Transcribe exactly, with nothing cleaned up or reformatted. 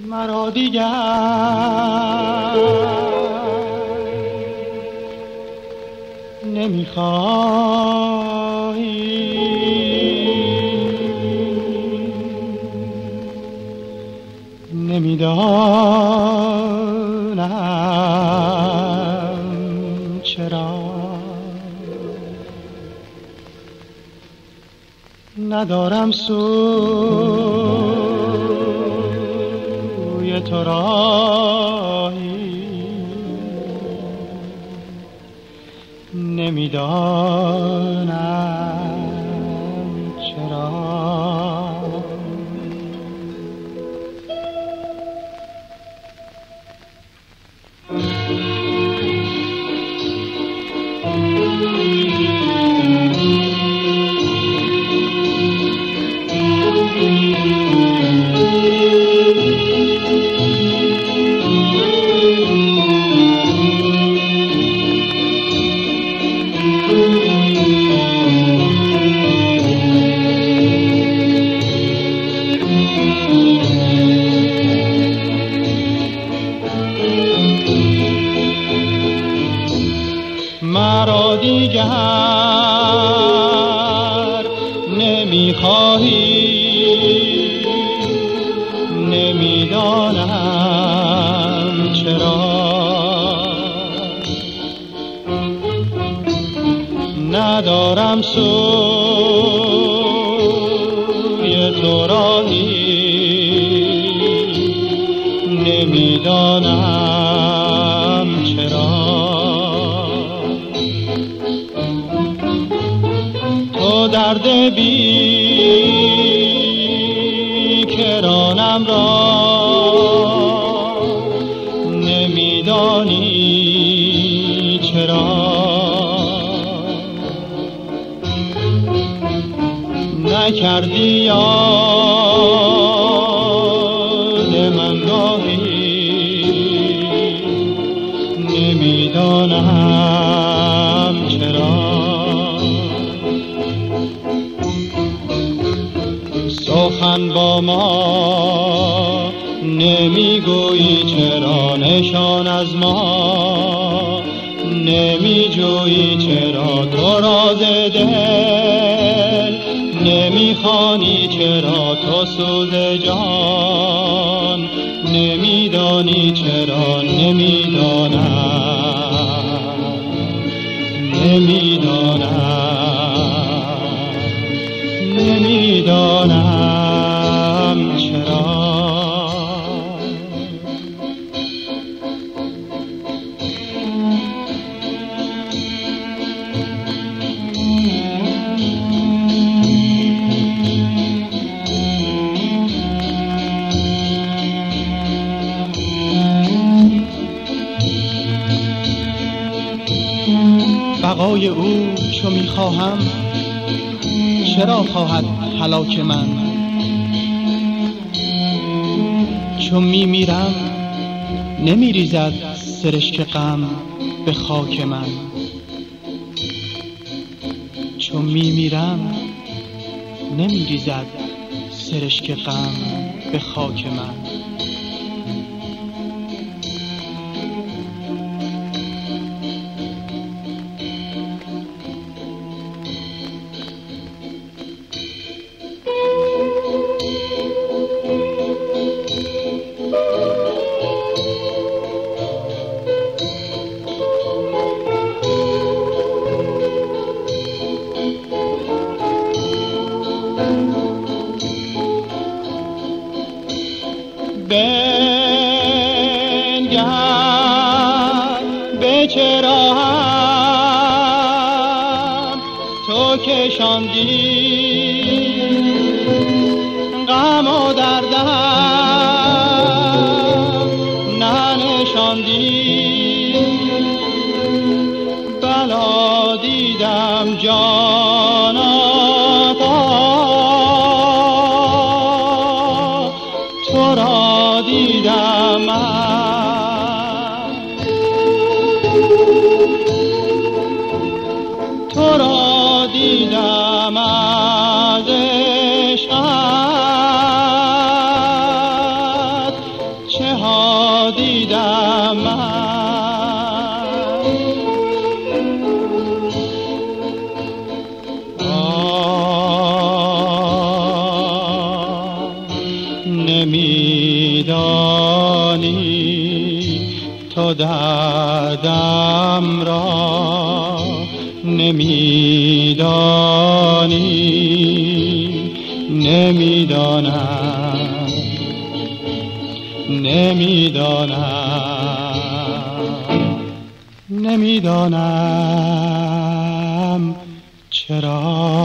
مرا دیگر نمیخواهی، نمیدانم چرا. ندارم سوی تو راهی، نمیدانم چرا. مرا دیگر نمیخواهی، نمیدانم چرا. ندارم سوی تو راهی، نمیدانم چرا. تو درد بی کرانم را نمیدانی چرا. نکردی یاد من گاهی، نمیدانم چرا. سخن با ما نمیگویی چرا، نشان از ما نمیجویی چرا. تو راز دل نمیخوانی چرا، تو سوز جان نمیدانی چرا. نمیدانم، نمیدانم، نمیدانم چرا. بقای او چو میخواهم چرا خواهد هلاک من؟ چو میمیرم نمیریزد سرشک غم به خاک من. چو میمیرم نمیریزد سرشک غم به خاک من. بنگر به چه راهم تو کشاندی غم و دردم ننشاندی. بلا دیدم جانا تو را دیدم من، تو را دیدم از عشقت نمیدانی تو دردم را نمیدانی نمیدانم نمیدانم نمیدانم چرا